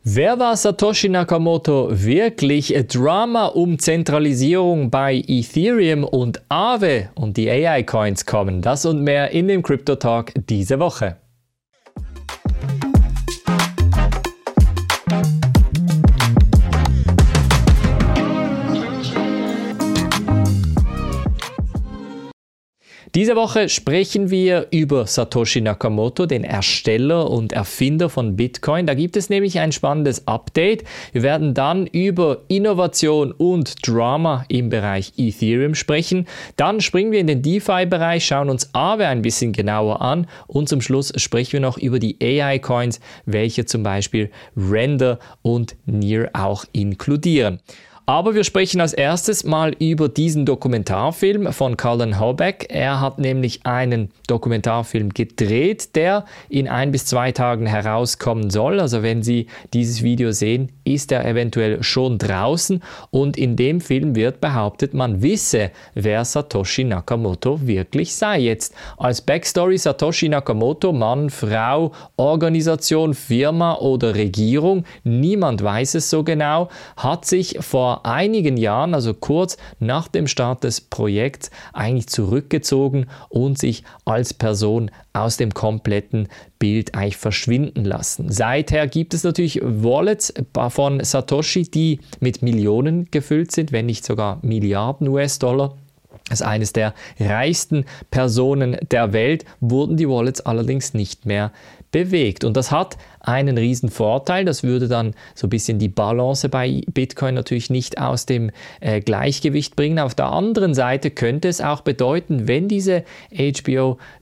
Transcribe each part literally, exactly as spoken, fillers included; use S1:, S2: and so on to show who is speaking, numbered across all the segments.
S1: Wer war Satoshi Nakamoto wirklich? Drama um Zentralisierung bei Ethereum und Aave und die A I-Coins kommen. Das und mehr in dem Crypto Talk diese Woche. Diese Woche sprechen wir über Satoshi Nakamoto, den Ersteller und Erfinder von Bitcoin. Da gibt es nämlich ein spannendes Update. Wir werden dann über Innovation und Drama im Bereich Ethereum sprechen. Dann springen wir in den DeFi-Bereich, schauen uns Aave ein bisschen genauer an und zum Schluss sprechen wir noch über die A I-Coins, welche zum Beispiel Render und Near auch inkludieren. Aber wir sprechen als erstes mal über diesen Dokumentarfilm von Cullen Hobeck. Er hat nämlich einen Dokumentarfilm gedreht, der in ein bis zwei Tagen herauskommen soll. Also wenn Sie dieses Video sehen, ist er eventuell schon draußen. Und in dem Film wird behauptet, man wisse, wer Satoshi Nakamoto wirklich sei. Jetzt als Backstory: Satoshi Nakamoto, Mann, Frau, Organisation, Firma oder Regierung, niemand weiß es so genau, hat sich vor einigen Jahren, also kurz nach dem Start des Projekts, eigentlich zurückgezogen und sich als Person aus dem kompletten Bild eigentlich verschwinden lassen. Seither gibt es natürlich Wallets von Satoshi, die mit Millionen gefüllt sind, wenn nicht sogar Milliarden U S-Dollar. Als eines der reichsten Personen der Welt wurden die Wallets allerdings nicht mehr bewegt. Und das hat einen riesen Vorteil. Das würde dann so ein bisschen die Balance bei Bitcoin natürlich nicht aus dem äh, Gleichgewicht bringen. Auf der anderen Seite könnte es auch bedeuten, wenn diese H B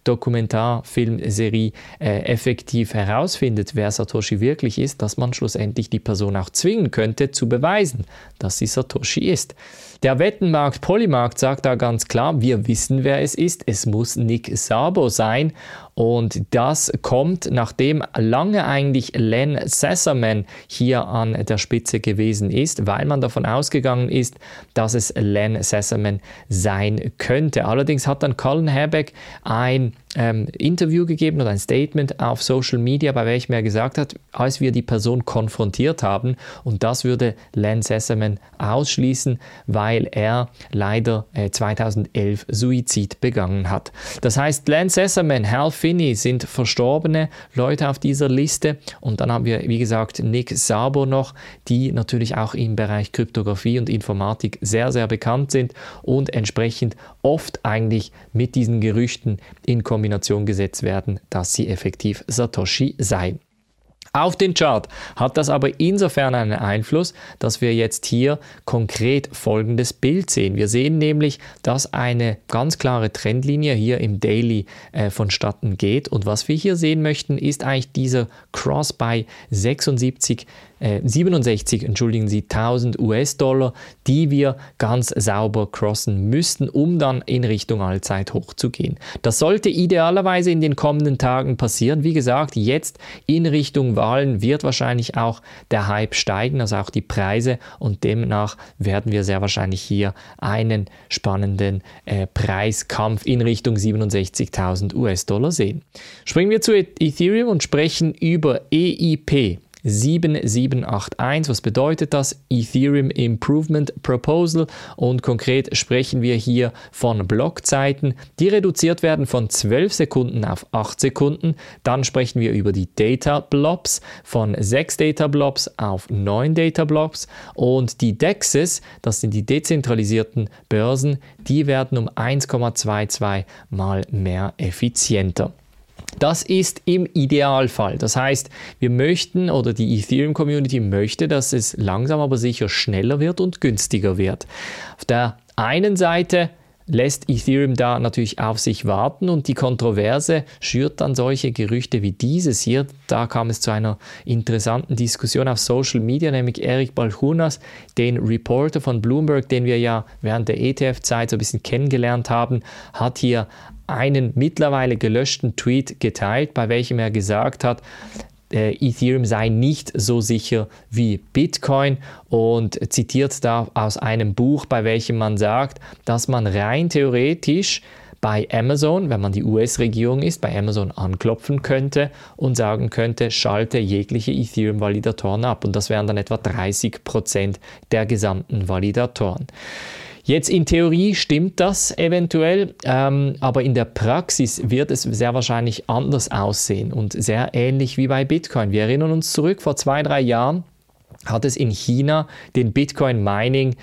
S1: O-Dokumentarfilmserie äh, effektiv herausfindet, wer Satoshi wirklich ist, dass man schlussendlich die Person auch zwingen könnte, zu beweisen, dass sie Satoshi ist. Der Wettenmarkt Polymarkt sagt da ganz klar, wir wissen, wer es ist. Es muss Nick Szabo sein. Und das kommt, nachdem lange eigentlich Len Sassaman hier an der Spitze gewesen ist, weil man davon ausgegangen ist, dass es Len Sassaman sein könnte. Allerdings hat dann Cullen Hobeck ein ähm, Interview gegeben oder ein Statement auf Social Media, bei welchem er gesagt hat, als wir die Person konfrontiert haben, und das würde Len Sassaman ausschließen, weil er leider äh, zweitausendelf Suizid begangen hat. Das heißt, Len Sassaman, Hal Finney sind verstorbene Leute auf dieser Liste, und dann haben wir, wie gesagt, Nick Szabo noch, die natürlich auch im Bereich Kryptographie und Informatik sehr, sehr bekannt sind und entsprechend oft eigentlich mit diesen Gerüchten in Kombination gesetzt werden, dass sie effektiv Satoshi seien. Auf den Chart hat das aber insofern einen Einfluss, dass wir jetzt hier konkret folgendes Bild sehen. Wir sehen nämlich, dass eine ganz klare Trendlinie hier im Daily äh, vonstatten geht, und was wir hier sehen möchten, ist eigentlich dieser Cross bei sechsundsiebzig, äh, siebenundsechzig, entschuldigen Sie, tausend U S-Dollar, die wir ganz sauber crossen müssten, um dann in Richtung Allzeithoch zu gehen. Das sollte idealerweise in den kommenden Tagen passieren. Wie gesagt, jetzt in Richtung Wahlen wird wahrscheinlich auch der Hype steigen, also auch die Preise, und demnach werden wir sehr wahrscheinlich hier einen spannenden äh, Preiskampf in Richtung siebenundsechzigtausend U S-Dollar sehen. Springen wir zu Ethereum und sprechen über E I P sieben sieben acht eins. Was bedeutet das? Ethereum Improvement Proposal, und konkret sprechen wir hier von Blockzeiten, die reduziert werden von zwölf Sekunden auf acht Sekunden. Dann sprechen wir über die Data Blobs von sechs Data Blobs auf neun Data Blobs, und die D E Xs, das sind die dezentralisierten Börsen, die werden um eins Komma zweiundzwanzig mal mehr effizienter. Das ist im Idealfall. Das heißt, wir möchten, oder die Ethereum-Community möchte, dass es langsam aber sicher schneller wird und günstiger wird. Auf der einen Seite lässt Ethereum da natürlich auf sich warten, und die Kontroverse schürt dann solche Gerüchte wie dieses hier. Da kam es zu einer interessanten Diskussion auf Social Media, nämlich Eric Balchunas, den Reporter von Bloomberg, den wir ja während der E T F-Zeit so ein bisschen kennengelernt haben, hat hier einen mittlerweile gelöschten Tweet geteilt, bei welchem er gesagt hat, Ethereum sei nicht so sicher wie Bitcoin, und zitiert da aus einem Buch, bei welchem man sagt, dass man rein theoretisch bei Amazon, wenn man die U S-Regierung ist, bei Amazon anklopfen könnte und sagen könnte, schalte jegliche Ethereum-Validatoren ab. Und das wären dann etwa dreißig Prozent der gesamten Validatoren. Jetzt in Theorie stimmt das eventuell, ähm, aber in der Praxis wird es sehr wahrscheinlich anders aussehen und sehr ähnlich wie bei Bitcoin. Wir erinnern uns zurück, vor zwei, drei Jahren hat es in China den Bitcoin-Mining-Ban,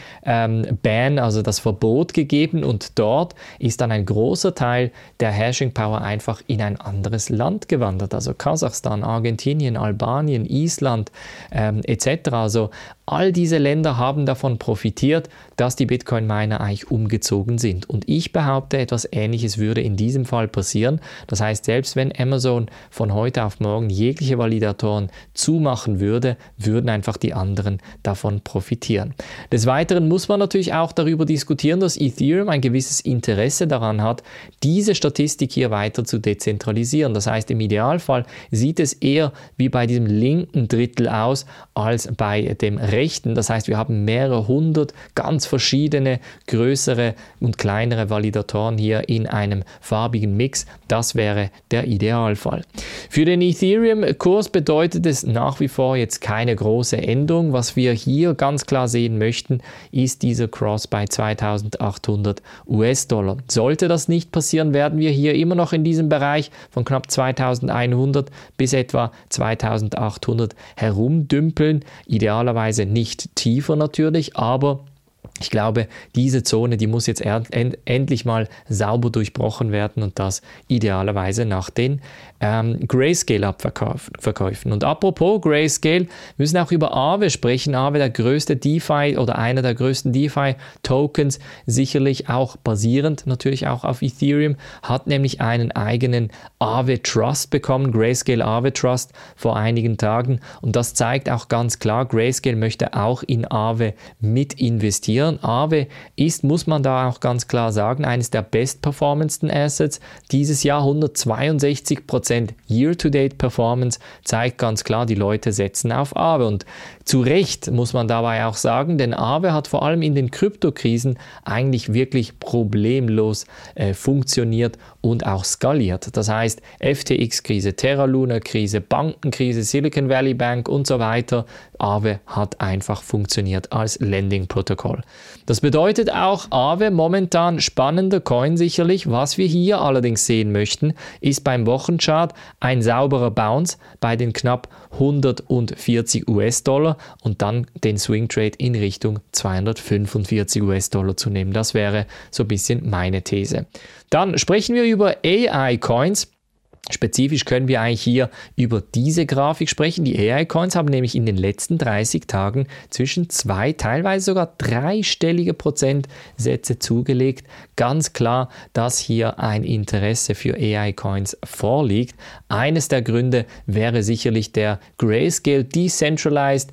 S1: ähm, also das Verbot gegeben, und dort ist dann ein großer Teil der Hashing-Power einfach in ein anderes Land gewandert, also Kasachstan, Argentinien, Albanien, Island ähm, et cetera. Also all diese Länder haben davon profitiert, dass die Bitcoin-Miner eigentlich umgezogen sind. Und ich behaupte, etwas Ähnliches würde in diesem Fall passieren. Das heißt, selbst wenn Amazon von heute auf morgen jegliche Validatoren zumachen würde, würden einfach die anderen davon profitieren. Des Weiteren muss man natürlich auch darüber diskutieren, dass Ethereum ein gewisses Interesse daran hat, diese Statistik hier weiter zu dezentralisieren. Das heißt, im Idealfall sieht es eher wie bei diesem linken Drittel aus, als bei dem rechten. Das heißt, wir haben mehrere hundert ganz verschiedene größere und kleinere Validatoren hier in einem farbigen Mix. Das wäre der Idealfall. Für den Ethereum-Kurs bedeutet es nach wie vor jetzt keine große Änderung. Was wir hier ganz klar sehen möchten, ist dieser Cross bei zweitausendachthundert US-Dollar. Sollte das nicht passieren, werden wir hier immer noch in diesem Bereich von knapp zweitausendeinhundert bis etwa zweitausendachthundert herumdümpeln. Idealerweise nicht tiefer natürlich, aber ich glaube, diese Zone, die muss jetzt end- endlich mal sauber durchbrochen werden, und das idealerweise nach den ähm, Grayscale-Abverkäufen. Und apropos Grayscale, wir müssen auch über Aave sprechen. Aave, der größte DeFi oder einer der größten DeFi-Tokens, sicherlich auch basierend natürlich auch auf Ethereum, hat nämlich einen eigenen Aave Trust bekommen, Grayscale Aave Trust, vor einigen Tagen. Und das zeigt auch ganz klar, Grayscale möchte auch in Aave mit investieren. Aave ist, muss man da auch ganz klar sagen, eines der bestperformendsten Assets. Dieses Jahr hundertzweiundsechzig Prozent Year-to-Date-Performance zeigt ganz klar, die Leute setzen auf Aave. Und zu Recht muss man dabei auch sagen, denn Aave hat vor allem in den Kryptokrisen eigentlich wirklich problemlos äh, funktioniert und auch skaliert. Das heißt, F T X-Krise, Terra Luna-Krise, Bankenkrise, Silicon Valley Bank und so weiter. Aave hat einfach funktioniert als Lending-Protokoll. Das bedeutet auch, Aave momentan spannender Coin sicherlich. Was wir hier allerdings sehen möchten, ist beim Wochenchart ein sauberer Bounce bei den knapp hundertvierzig US-Dollar und dann den Swing Trade in Richtung zweihundertfünfundvierzig US-Dollar zu nehmen. Das wäre so ein bisschen meine These. Dann sprechen wir über A I-Coins. Spezifisch können wir eigentlich hier über diese Grafik sprechen. Die A I-Coins haben nämlich in den letzten dreißig Tagen zwischen zwei, teilweise sogar dreistellige Prozentsätze zugelegt. Ganz klar, dass hier ein Interesse für A I-Coins vorliegt. Eines der Gründe wäre sicherlich der Grayscale Decentralized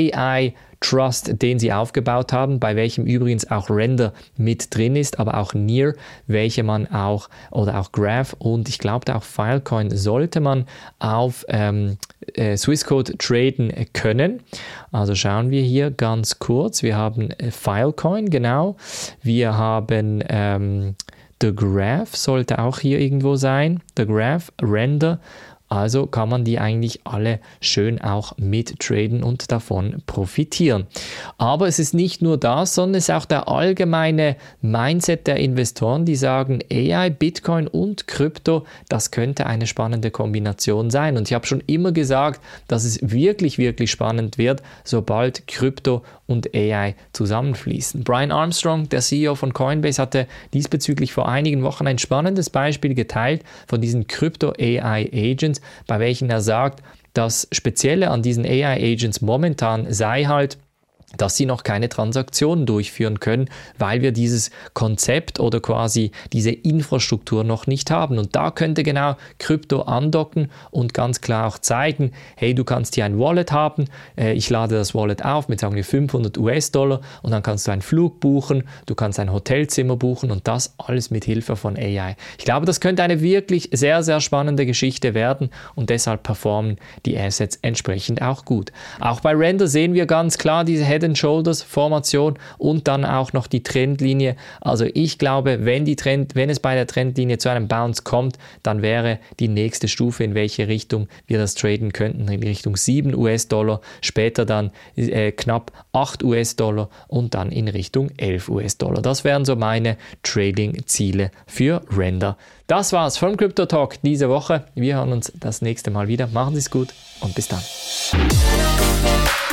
S1: A I Trust, den sie aufgebaut haben, bei welchem übrigens auch Render mit drin ist, aber auch Near, welche man auch, oder auch Graph und ich glaube auch Filecoin sollte man auf ähm, äh, Swissquote traden können. Also schauen wir hier ganz kurz. Wir haben äh, Filecoin, genau. Wir haben ähm, The Graph, sollte auch hier irgendwo sein. The Graph, Render. Also kann man die eigentlich alle schön auch mittraden und davon profitieren. Aber es ist nicht nur das, sondern es ist auch der allgemeine Mindset der Investoren, die sagen, A I, Bitcoin und Krypto, das könnte eine spannende Kombination sein. Und ich habe schon immer gesagt, dass es wirklich, wirklich spannend wird, sobald Krypto und A I zusammenfließen. Brian Armstrong, der C E O von Coinbase, hatte diesbezüglich vor einigen Wochen ein spannendes Beispiel geteilt von diesen Krypto-A I-Agents, bei welchen er sagt, das Spezielle an diesen A I-Agents momentan sei halt, dass sie noch keine Transaktionen durchführen können, weil wir dieses Konzept oder quasi diese Infrastruktur noch nicht haben. Und da könnte genau Krypto andocken und ganz klar auch zeigen, hey, du kannst hier ein Wallet haben, äh, ich lade das Wallet auf mit, sagen wir, fünfhundert US-Dollar und dann kannst du einen Flug buchen, du kannst ein Hotelzimmer buchen und das alles mit Hilfe von A I. Ich glaube, das könnte eine wirklich sehr, sehr spannende Geschichte werden und deshalb performen die Assets entsprechend auch gut. Auch bei Render sehen wir ganz klar diese Head and Shoulders Formation und dann auch noch die Trendlinie. Also ich glaube, wenn, die Trend, wenn es bei der Trendlinie zu einem Bounce kommt, dann wäre die nächste Stufe, in welche Richtung wir das traden könnten, in Richtung sieben US-Dollar, später dann äh, knapp acht US-Dollar und dann in Richtung elf US-Dollar. Das wären so meine Trading-Ziele für Render. Das war's vom Crypto Talk diese Woche. Wir hören uns das nächste Mal wieder. Machen Sie es gut und bis dann.